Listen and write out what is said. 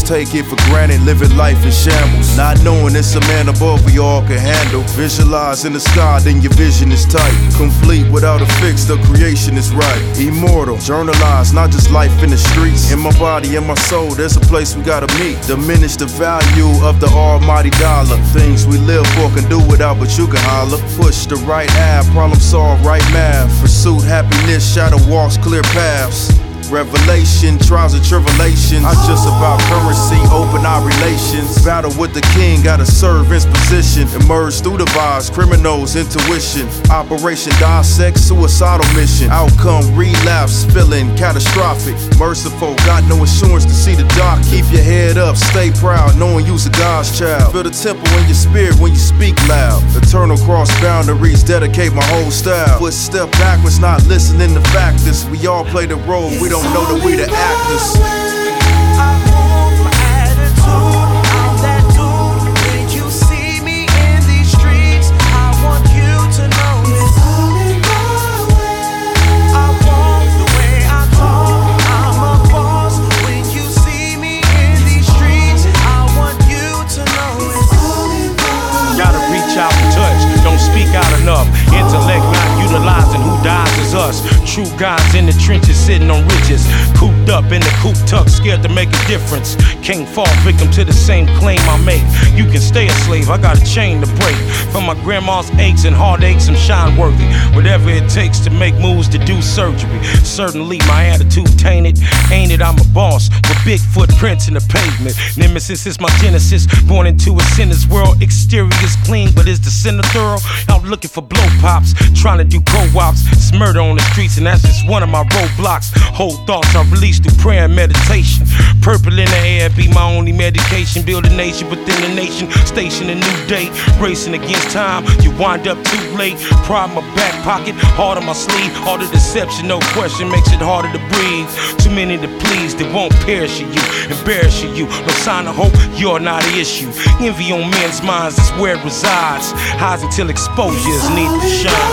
take it for granted, living life in shambles. Not knowing it's a man above we all can handle. Visualize in the sky, then your vision is tight. Complete without a fix, the creation is right. Immortal, journalize, not just life in the streets. In my body and my soul, there's a place we gotta meet. Diminish the value of the almighty dollar. Things we live for can do without, but you can holler. Push the right ab, problem solve, right math. Pursuit, happiness, shadow walks, clear paths. Revelation, trials and tribulations. Not just about currency, open our relations. Battle with the king, gotta serve his position. Emerge through the vibes, criminals, intuition. Operation dissect, suicidal mission. Outcome, relapse, feeling catastrophic. Merciful, got no assurance to see the dark. Keep your head up, stay proud, knowing you's a God's child. Feel the temple in your spirit when you speak loud. Eternal cross boundaries, dedicate my whole style. Footstep backwards, not listening to factors. We all play the role, we don't know that we the actors. Enough. Intellect not utilizing who dies is us. True guys in the trenches sitting on ridges. Cooped up in the coop tuck, scared to make a difference. Can't fall victim to the same claim I make. You can stay a slave, I got a chain to break. From my grandma's aches and heartaches, I'm shine worthy. Whatever it takes to make moves to do surgery. Certainly my attitude tainted. Ain't it, I'm a boss with big footprints in the pavement. Nemesis is my genesis. Born into a sinner's world. Exterior is clean, but is the sinner thorough? Out looking for blow pops, trying to do co-ops. It's murder on the streets, and that's just one of my roadblocks. Whole thoughts I release through prayer and meditation. Purple in the air be my only medication. Build a nation within the nation. Station a new date. Racing against time, you wind up too late. Pride in my back pocket, heart on my sleeve. All the deception, no question, makes it harder to breathe. Too many to please, they won't perish you, embarrass you. No sign of hope, you're not an issue. Envy on men's minds, that's where it resides. Highs until exposure is needed to shine.